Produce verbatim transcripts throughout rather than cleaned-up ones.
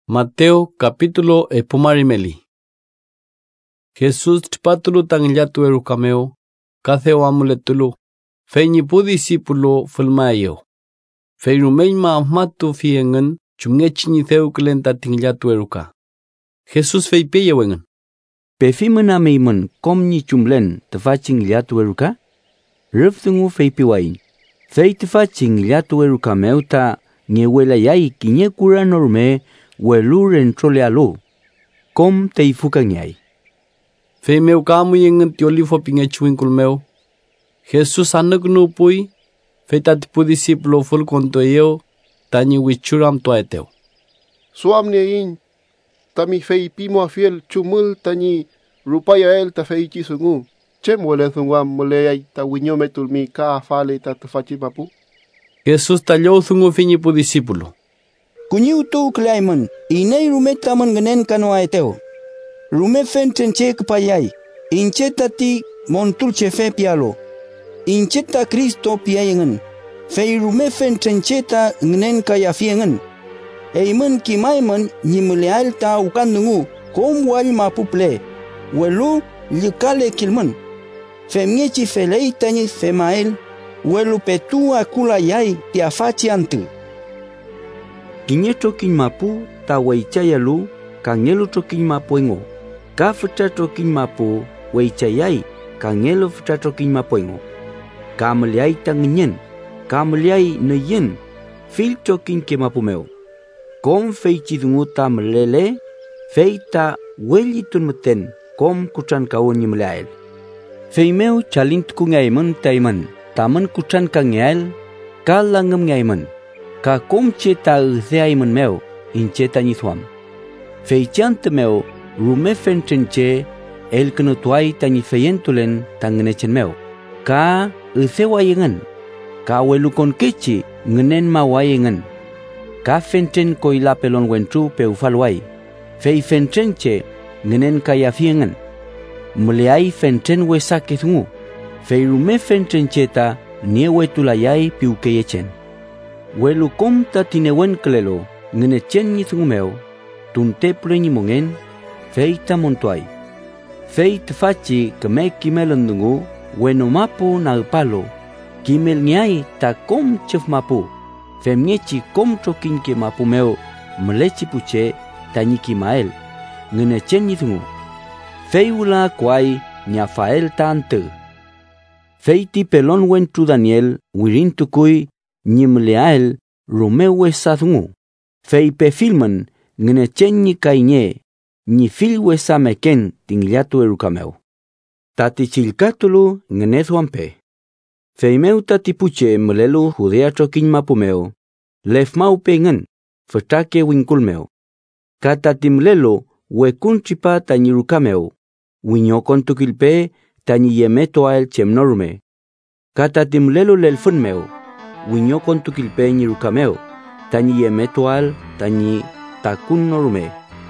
Mateo capítulo epumarimeli. Jesús tpatulu tanglatu erukameo, katheo amuletulu, feñi pu discípulo fulmayo. Feirumei ma ahmatu fiengen, chumngechini theu kelenta tinglatu eruka. Jesús feipeya wengen. Pefimena meimen komni chumlen tefaching liatu eruka? Riftungu feipiwain. Fei tefaching liatu eruka meuta ngewela yai kinye kura norme welu rentrole alu. Kom teifuka nyai. Fei meu kamu yengen tiolifo pingechuin kulmeo. Jesús anagnu pui, fei tatipu discípulo ful kontoyeo, tani wichuram toeteo. Suamne in, tami fei pimo afiel chumul tani rupaya el ta fei chisungu. Chem wale thungwam muleyay ta winyo metulmi ka afale ta tefachi mapu. Jesús talló thungu fiñipu discípulo. Kunyu tu klaiman, inay rume taman ganen kano aeteo. Rume fenten che kpayay, incheta ti montul che fe pialo. Incheta Cristo piayengen, fei rume fenten cheta ngnen kaya fiengen. Eiman kimaiman nyimuleal ta ukandungu, kom wal mapuple, welu likale kilman. Femiechi felei tani femael, welu petu akula yai tiafachi antu. Kinyeto kinmapu ta weichayalu kangelo to kinmapuengo. Ka futato kinmapu weichayai kangelo futato kinmapuengo. Ka meliai tangnyen, ka meliai neyen filto kinkemapumeo. Kom feichi dungu ta melele, feita welitun meten kom kutan kaun nyimelael. Feimeo chalint ku ngaiman taiman, taman kutan ka ngael, ka langam ngaiman. Ka kom cheta utheaiman meo, incheta nithwam. Feichant meo, rume fentenche, el knutuai tanifeyentulen tangenechen meo. Ka uthewayengan, ka welukon kechi ngenen mawayengan. Ka fenten koila pelon wentru peufalwai. Fei fentenche ngenen kayafiengan. Mleai fenten wesakethungu. Fei rume fentencheta niewetulayai piukeyechen. Welu kom ta tinewen klelo, ngene chen ni thungumeo, tunte pleni mongen, fei ta montuai. Fei tfachi kame kimelendungu, weno mapu na upalo, kimel nyai ta kom chef mapu, femniechi kom trokin ke mapu meo, mlechi puche, tanyiki mael, ngene chen ni thungu. Fei ula kwai, nyafael ta ante. Fei ti pelon wentu Daniel, wirintukui, nyimleael Romeo sathungu. Fei pe filman ngene chenyi kainye ni filwe sa meken tingliatu erukameo. Tati chilkatulu ngene thuampe. Fei meu tati puche mlelu judea trokin mapumeo. Lef mau pengen fatake winkulmeo. Katati mlelu wekunchipa tanyirukameo. Winyokon tukilpe tanyi yemeto ael chemnorme. Katati mlelu lelfunmeo. Winyo kon tukilpe nyirukameo, tanyi yemetual, tanyi takun norume.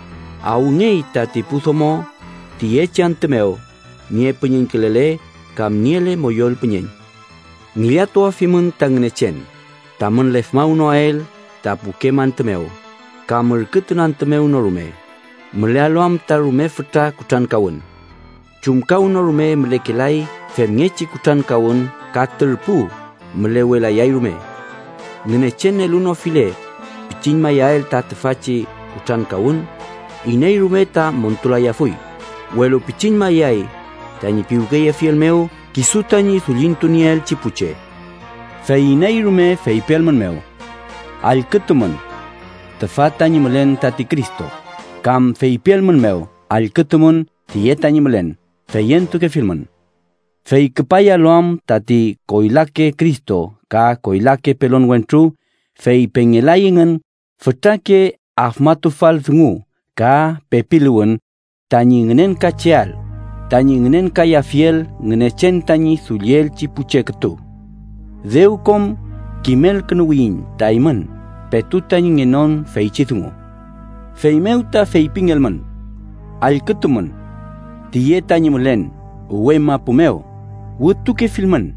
Aungei tati puzomo, tie chantemeo, nie penyen kelele, kam niele moyol penyen. Ngliato afimun tangnechen, tamen lefmau noael, tapuke mantemeo, kam rketunan temeo norume. Mlealoam tarume feta kutan kawun. Chumkau norume mlekelai, femngechi kutan kawun, katerpu, mlewela yairume. Ngene chene luno file, pichin mayael ta tefachi utan kaun, inei rume ta montulaya fui. Welo pichin mayai, tani piugeya fiel meu, kisutani zulintuniel chipuche. Fei inei rume fei pelman meu. Al ketuman, tefatani melen tati Cristo. Kam fei pelman meu, al ketuman, tietani melen, feyentu ke filman. Fei kepaya loam tati koilake Cristo, ka koilake pelon wentru, fei pengelayengen, fetake afmatufal thungu, ka pepiluan, tanyi ngenen kacheal, tanyi ngenen kaya fiel, ngenechen tanyi suliel chipucheketu. Deukom, kimel kenuwin, taiman, petu tanyi ngenon fei chithungu. Fei meuta fei pingelman, al ketuman, tiye tanyi mulen, uwe mapumeo, wutu ke filman,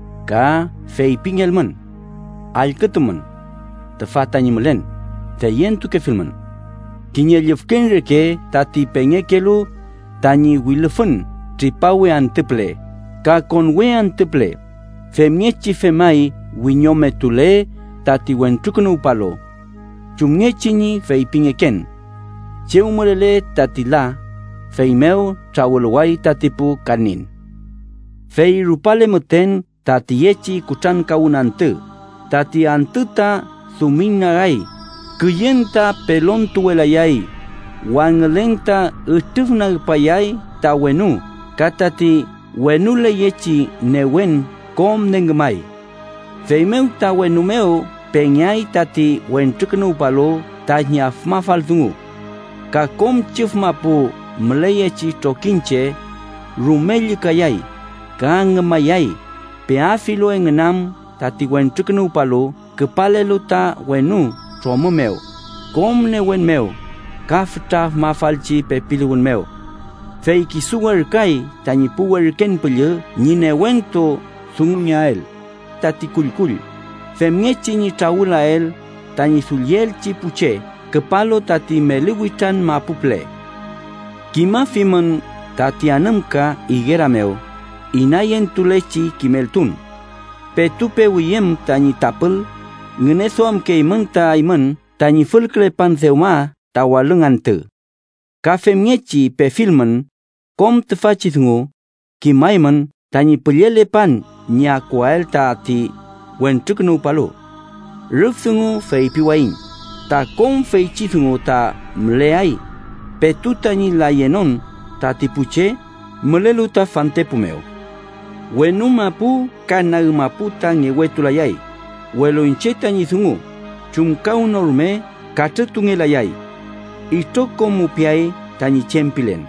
ka fei pingelman, al ketuman, tefatanyi melen, feyentu ke filman. Kinyelifken reke tati pengekelu tani wilfun tripawe anteple ka konwe anteple femiechi femai winyome tule tati wentruknu palo chumngechini feipingeken cheumurele tatila feimeo trawulwai tatipu kanin fei rupale muten tati yechi kuchan kaunantu tati antuta suminagai kuyenta pelon tuelayai wanglenta utufna payai ta wenu katati wenule yechi newen kom nengmai feimeu ta wenumeo penyai tati wentruknu palo ta nyafma faltungu ka kom chifmapu mleyechi tokinche rumeli kayai kangmayai peafilo engnam tati wentruknu palo kepalelu ta wenu tromumeo kom ne wenmeo kafta mafalchi pepilun meo fei kisuwer kai tani puwer ken pulye nyine wento sungnyael tati kulkul femngechi ni taulael tani suliel chipuche kepalo tati meliwitan mapuple kima fimen tati anamka igerameo inayen tulechi kimeltun petupe wiyem tani tapel ngenesoam keimen ta aimen tani fulkle panseuma tawalengante ka femngechi pe filmen kom tefachisngu kimaimen tani pelyelepan nya kwael tati wentruknu palo ruksungu fei piwain ta kom fei chisngu ta mleai petutani layenon tati puche mleluta fantepumeo wenumapu kanaumapu ta ngewetulayai welo incheta nisungu chumkau norme katetungelayai itoko mupiai tani chempilen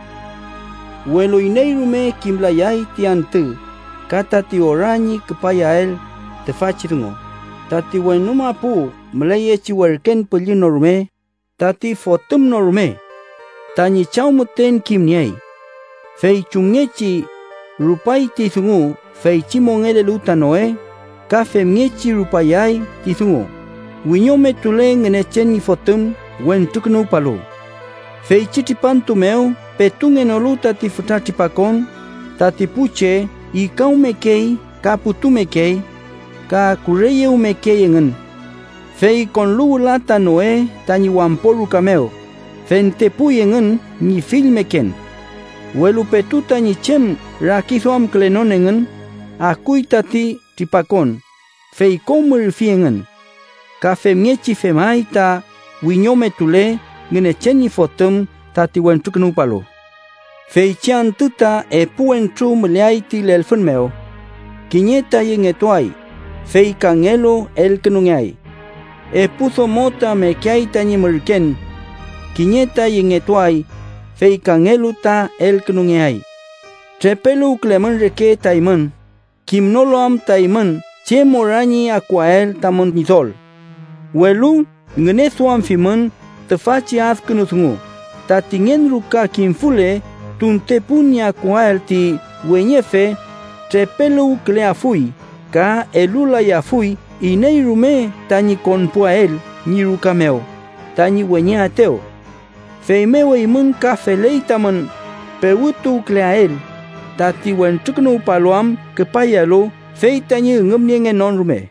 welo ineirume kimlayai tiantu katati orani kepayael tefachirungo tati wenumapu mlayechi werken pelinorme tati fotum norme tani chaumuten kimniai fei chungechi rupai tisungu fei chimongele lutanoe ka femngechi rupayai tisungu winyome tule ngenecheni fotum wentuknu palo fei chitipantumeo petungenolu tati futatipakon tati puche ikaumekei ka putumekei ka kureyeumekei ngen fei konlu lata noe tani wamporu kameo fentepuye ngen ni filmeken welu petuta ni chem rakithom klenonengen akui tati tipakon fei komur fiengen ka femngechi femai ta winyome tule ngenecheni fotum tati wentruknu palo fei chian tuta e puentru mliai tilel funmeo kinyeta yengetuai fei kangelo el knungai e puso mota me kiai tani merken kinyeta yengetuai fei kangelo ta el knungai trepelu klemen reke taimen kimnoloam taimen che morani aquael tamon nizol welu ngenesuam fimen tefachi asknusungu tatingen ruka kimfule tunte punya aquael ti wenyefe trepelu kleafui ka elula yafui ineirume tani konpuael ni rukameo tani wenye ateo feimewe imun ka feleitaman pewutu kleael tati wentruknu paloam kepayalo fei tani ngemnienge nonrume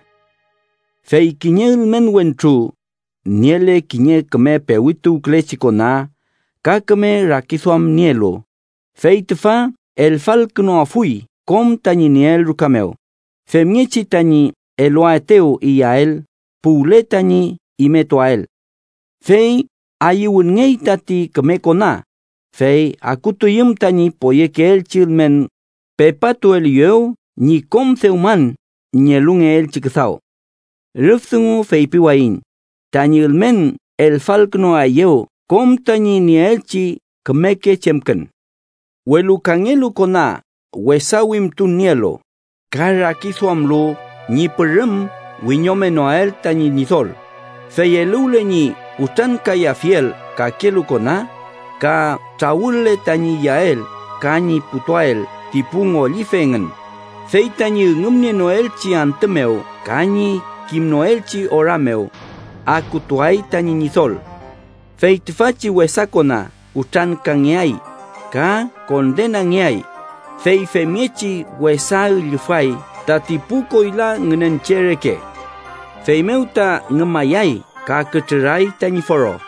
fei kinye men wentru niele kinye keme pewitu klechikona ka keme rakisuam nielo fei tefa el falkno afui kom tani niel rukameo femnyechi tani eloateo iael pule tani imetoael fei ayuungei tati keme kona fei akutuyum tani poyekel chilmen pepatu elio ni kom theuman nyelunge el chikthao rufsungu fei piwain tani elmen el falkno ayeo kom tani ni elchi kemeke chemken welu kangelu kona wesawim tunielo kara kisuamlo ni perem winyome noel tani nizol fei elule ni utan kaya fiel ka kelu kona ka taule tani yael kani putuael tipung olifengen fei tani ngumne noel chi antemeo kani kim noel chi orameo akutuai tani nizol Fei tifachi wesakona utran kangeai, ka condena ngeai. Fei femiechi wesa ilfai, tatipuko ila ngenen chereke. Fei meuta ngemayai, ka keterai taniforo.